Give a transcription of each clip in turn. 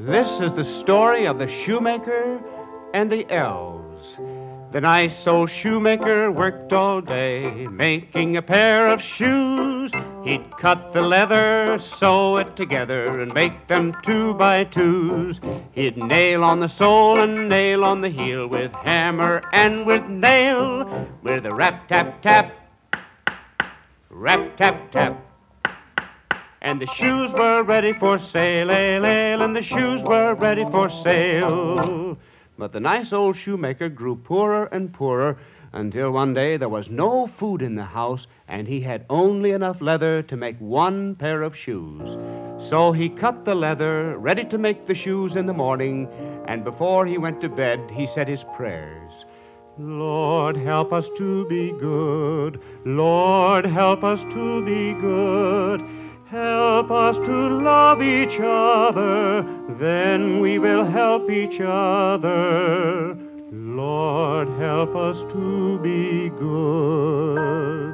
This is the story of the shoemaker and the elves. The nice old shoemaker worked all day, making a pair of shoes. He'd cut the leather, sew it together, and make them 2 by 2s. He'd nail on the sole and nail on the heel, with hammer and with nail, with a rap-tap-tap, rap-tap-tap. And the shoes were ready for sale, and the shoes were ready for sale. But the nice old shoemaker grew poorer and poorer until one day there was no food in the house and he had only enough leather to make 1 pair of shoes. So he cut the leather, ready to make the shoes in the morning, and before he went to bed, he said his prayers. Lord, help us to be good. Lord, help us to be good. Help us to love each other, then we will help each other. Lord, help us to be good.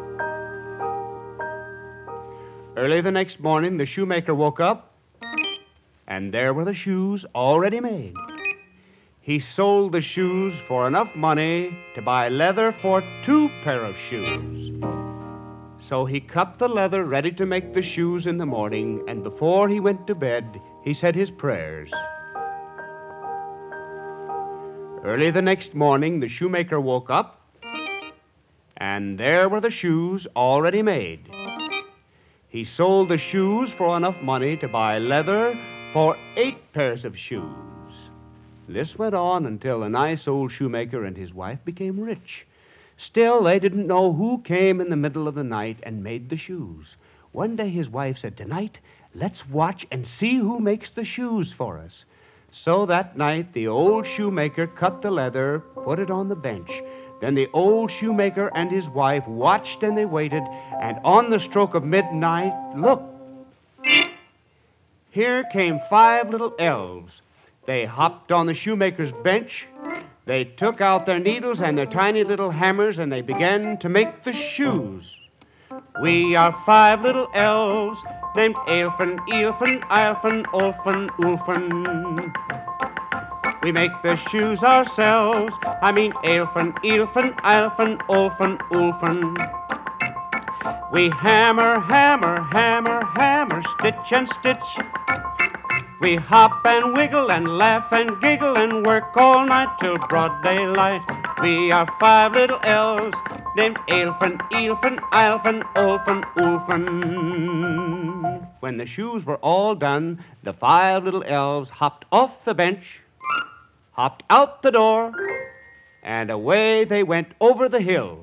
Early the next morning, the shoemaker woke up, and there were the shoes already made. He sold the shoes for enough money to buy leather for 2 pair of shoes. So he cut the leather ready to make the shoes in the morning, and before he went to bed, he said his prayers. Early the next morning, the shoemaker woke up, and there were the shoes already made. He sold the shoes for enough money to buy leather for 8 pairs of shoes. This went on until the nice old shoemaker and his wife became rich. Still, they didn't know who came in the middle of the night and made the shoes. One day his wife said, "Tonight, let's watch and see who makes the shoes for us." So that night, the old shoemaker cut the leather, put it on the bench. Then the old shoemaker and his wife watched and they waited, and on the stroke of midnight, look, here came 5 little elves. They hopped on the shoemaker's bench. They took out their needles and their tiny little hammers, and they began to make the shoes. We are 5 little elves named Ailfin, Eilfin, Eilfin, Olfin, Ulfin. We make the shoes ourselves. I mean Ailfin, Eilfin, Eilfin, Olfin, Ulfin. We hammer, hammer, hammer, hammer, stitch and stitch. We hop and wiggle and laugh and giggle and work all night till broad daylight. We are 5 little elves named Ailfin, Eilfin, Eilfin, Olfin, Ulfin. When the shoes were all done, the 5 little elves hopped off the bench, hopped out the door, and away they went over the hill.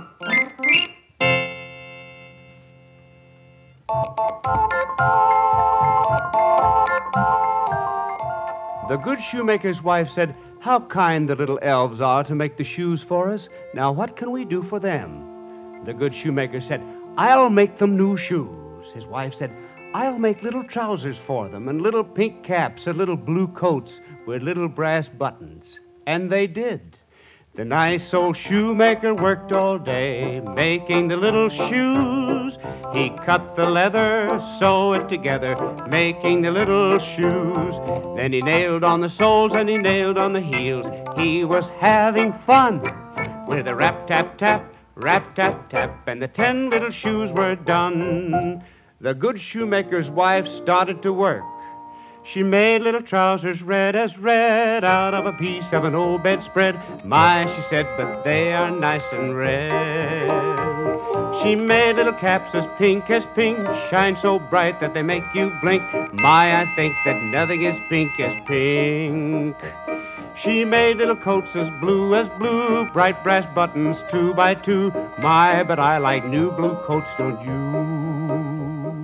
The good shoemaker's wife said, "How kind the little elves are to make the shoes for us. Now, what can we do for them?" The good shoemaker said, "I'll make them new shoes." His wife said, "I'll make little trousers for them, and little pink caps and little blue coats with little brass buttons." And they did. The nice old shoemaker worked all day, making the little shoes. He cut the leather, sew it together, making the little shoes. Then he nailed on the soles and he nailed on the heels. He was having fun with a rap-tap-tap, rap-tap-tap, and the 10 little shoes were done. The good shoemaker's wife started to work. She made little trousers red as red out of a piece of an old bedspread. "My," she said, "but they are nice and red." She made little caps as pink, shine so bright that they make you blink. My, I think that nothing as pink as pink. She made little coats as blue, bright brass buttons 2 by 2. My, but I like new blue coats, don't you?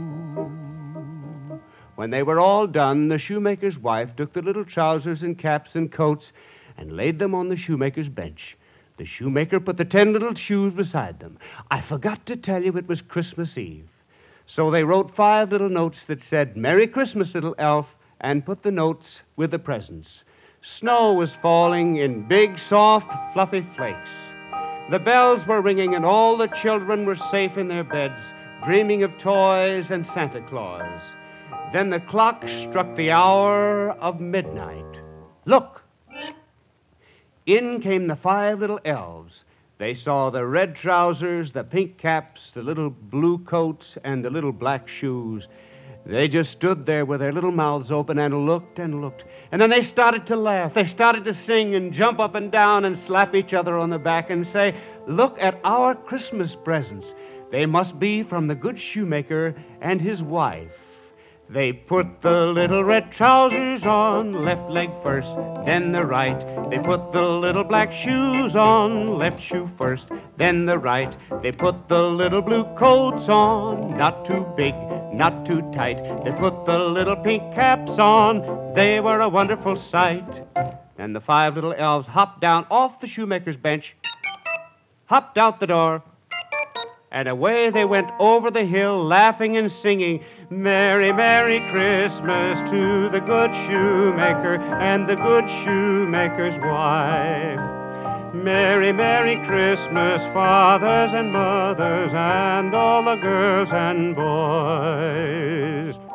When they were all done, the shoemaker's wife took the little trousers and caps and coats and laid them on the shoemaker's bench. The shoemaker put the 10 little shoes beside them. I forgot to tell you it was Christmas Eve. So they wrote 5 little notes that said, "Merry Christmas, little elf," and put the notes with the presents. Snow was falling in big, soft, fluffy flakes. The bells were ringing and all the children were safe in their beds, dreaming of toys and Santa Claus. Then the clock struck the hour of midnight. Look! In came the 5 little elves. They saw the red trousers, the pink caps, the little blue coats, and the little black shoes. They just stood there with their little mouths open and looked and looked. And then they started to laugh. They started to sing and jump up and down and slap each other on the back and say, "Look at our Christmas presents. They must be from the good shoemaker and his wife." They put the little red trousers on, left leg first, then the right. They put the little black shoes on, left shoe first, then the right. They put the little blue coats on, not too big, not too tight. They put the little pink caps on, they were a wonderful sight. And the 5 little elves hopped down off the shoemaker's bench, hopped out the door, and away they went over the hill, laughing and singing, "Merry, Merry Christmas to the good shoemaker and the good shoemaker's wife. Merry, Merry Christmas, fathers and mothers and all the girls and boys."